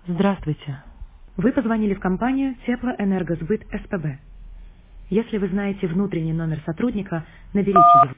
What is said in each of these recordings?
Здравствуйте. Вы позвонили в компанию Теплоэнергосбыт СПБ. Если вы знаете внутренний номер сотрудника, наберите его.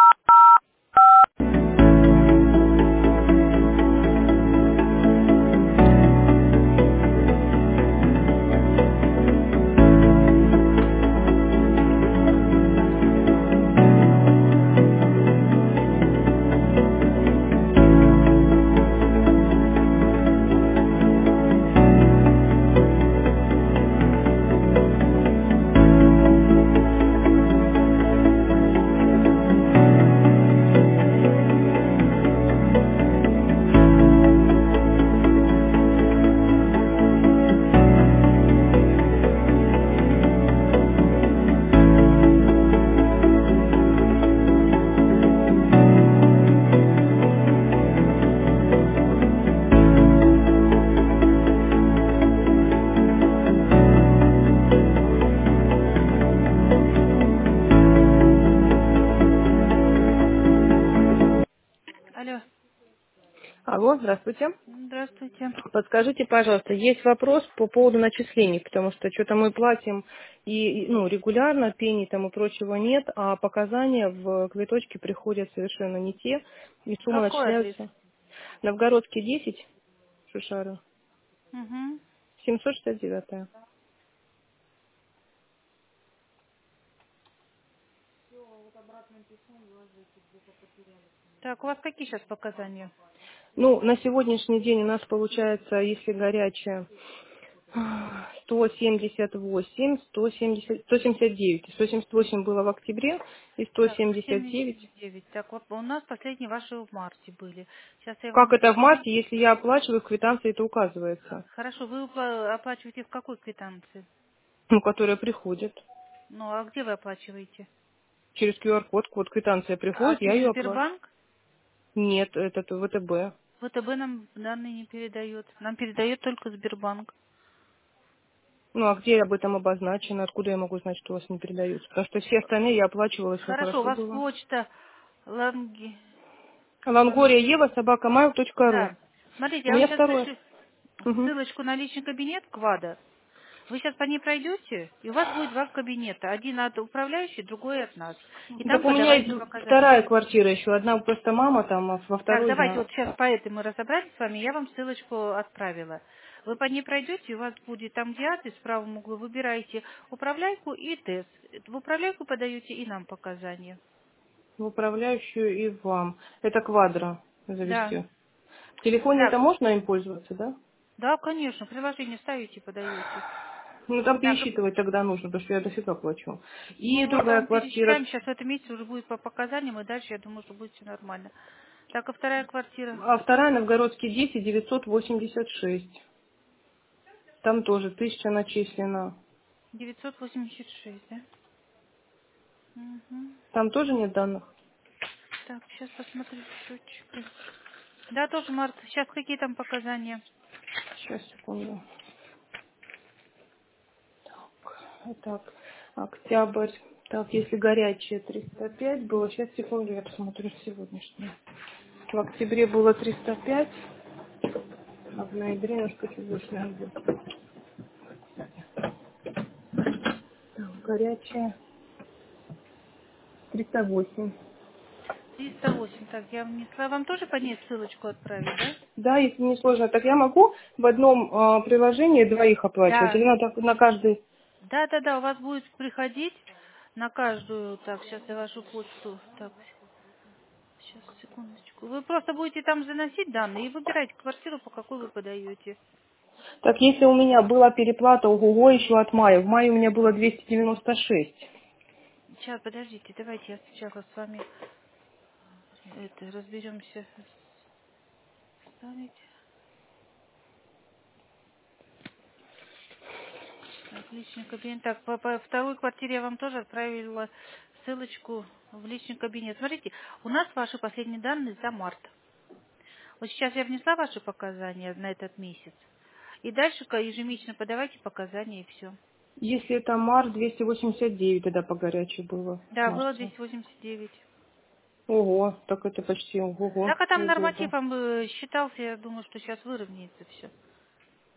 Алло, Алло, здравствуйте. здравствуйте. Подскажите, пожалуйста, есть вопрос по поводу начислений, потому что что-то мы платим и регулярно, пений там и прочего нет, а показания в квиточке приходят совершенно не те, и суммы Какой адрес? начисляются. Новгородский 10, Шишара, Угу. 769. Так, у вас какие сейчас показания? Ну, на сегодняшний день у нас получается, если горячая, 178, 170, 179. 178 было в октябре и Так, 179. 79. Так, вот у нас последние ваши в марте были. Сейчас я Как вам это в уточню. марте, если я оплачиваю, в квитанции это указывается, Хорошо, вы оплачиваете в какой квитанции? ну, которая приходит. Ну, а где вы оплачиваете? Через QR-код, код квитанция А приходит, я через ее оплачиваю. Сбербанк? Нет, это ВТБ. ВТБ нам данные не передает. Нам передает только Сбербанк. Ну, а где об этом обозначено? Откуда я могу знать, что у вас не передаются? Потому что все остальные я оплачивала, все Хорошо, у хорошо вас было. почта Ланги... Лангория Ева, собака mail.ru. Да. Смотрите, У я вам меня сейчас второе. пришлю Угу. ссылочку на личный кабинет КВАДа. Вы сейчас по ней пройдете, и у вас будет два кабинета. Один от управляющей, другой от нас. И там Так у меня подавайте есть показания. вторая квартира еще. Одна просто мама там, а во Так, второй давайте я... вот сейчас по этой мы разобрались с вами, я вам ссылочку отправила. Вы по ней пройдете, и у вас будет там, где адрес, в правом углу, выбираете управляйку и тест. В управляйку подаете и нам показания. в управляющую и вам. Это квадро Да. завести. В телефоне это Так, можно им пользоваться, да? да, конечно, приложение ставите, подаете. Ну, там Так, пересчитывать тогда нужно, потому что я дофига плачу. И ну, это другая мы квартира, пересчитаем, сейчас в этом месяце уже будет по показаниям, и дальше, я думаю, что будет все нормально. Так, а вторая квартира? а вторая Новгородский 10, 986. Там тоже 1000 начислено. 986, да? Угу. Там тоже нет данных? Так, сейчас посмотрю счетчика. Да, тоже март. Сейчас какие там показания? Сейчас, секунду. Так, октябрь. Так, если горячее 305 было, сейчас, секунду, я посмотрю сегодняшнее. В октябре было 305, а в ноябре немножко чуть больше, наверное, будет. Так, горячее 308. 308. Так, я внесла. Вам тоже по ней ссылочку отправить, да? Да, если не сложно, так я могу в одном приложении двоих оплачивать? Или Да. надо на каждый? Да, да, да, у вас будет приходить на каждую. Так, сейчас я вашу почту. Так, сейчас, секундочку. Вы просто будете там заносить данные и выбирать квартиру, по какой вы подаете. Так, если у меня была переплата ого еще от мая, в мае у меня было 296. Сейчас, подождите, давайте я сначала с вами это разберемся. Ставить. Так, личный кабинет. Так, по второй квартире я вам тоже отправила ссылочку в личный кабинет. Смотрите, у нас ваши последние данные за март. Вот сейчас я внесла ваши показания на этот месяц. И дальше ежемесячно подавайте показания и все. Если это март, 289 тогда по горячей было в Да, было марте. 289. Ого, так это почти ого, Так, а там ого. норматив считался, я думаю, что сейчас выровняется все.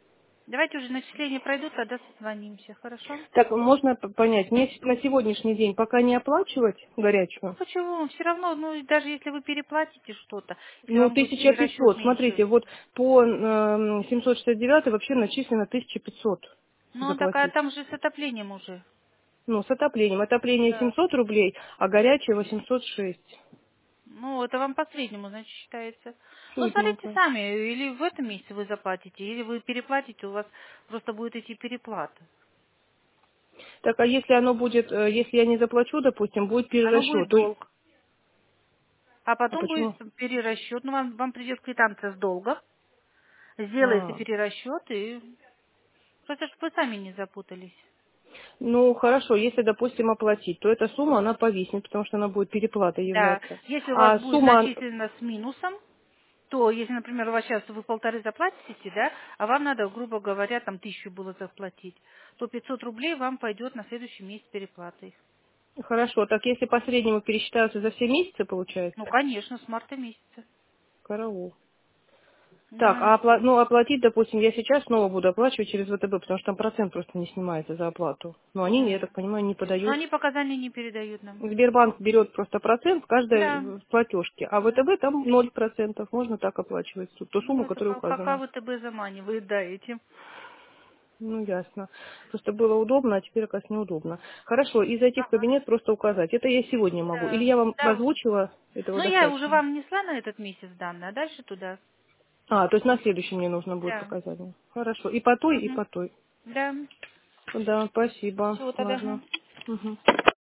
Давайте уже начисления пройдут, тогда созвонимся, хорошо? Так, можно понять, мне на сегодняшний день пока не оплачивать Ну горячую? почему? Все равно, ну и даже если вы переплатите что-то, если Ну, вам будет перерасчет 1500. меньше. Смотрите, вот по 769 вообще начислено 1500 Ну так а заплатить. там же с отоплением уже. Ну, с отоплением. Отопление Да. 700 рублей, а горячее 806. Ну, это вам по среднему, значит, считается. Ну, смотрите Чудненько. сами, или в этом месяце вы заплатите, или вы переплатите, у вас просто будет идти переплата. Так, а если оно будет, если я не заплачу, допустим, будет Оно перерасчет, будет то... долг. А А потом будет почему? перерасчет, ну, вам придет квитанция с долга, сделается А, перерасчет, и просто чтобы вы сами не запутались. ну, хорошо, если, допустим, оплатить, то эта сумма, она повиснет, потому что она будет переплатой Да, являться. если у вас А будет сумма, начислено с минусом, то если, например, у вас сейчас вы 1500 заплатите, да, а вам надо, грубо говоря, там 1000 было заплатить, то 500 рублей вам пойдет на следующий месяц переплатой. хорошо, так если по среднему пересчитаются за все месяцы, Ну, получается? конечно, с марта месяца. Караул. Так, Да. а ну, оплатить, допустим, я сейчас снова буду оплачивать через ВТБ, потому что там процент просто не снимается за оплату. Но они, я М. так понимаю, не Но подают. они показания не передают нам. Сбербанк берет просто процент в Да. каждой платежке, а Да. ВТБ там 0%. Можно так оплачивать ту Ну, сумму, это которая пока указана. ВТБ заманивает, да, этим. Ну, ясно. Просто было удобно, а теперь, оказывается, неудобно. Хорошо, и зайти в Ага. кабинет просто указать. Это я сегодня могу. Или Да. я вам Да. озвучила, этого Ну, я уже достаточно. вам внесла на этот месяц данные, а дальше туда. А, то есть на следующий мне нужно будет Да. показание. Хорошо. И по той, и Угу. по той. Да. Да, спасибо. Всего тогда. Ладно. Ага. Мгм.